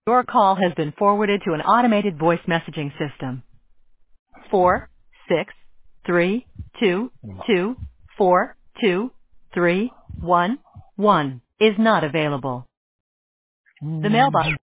Your call has been forwarded to an automated voice messaging system. 46322423111 is not available. The mailbox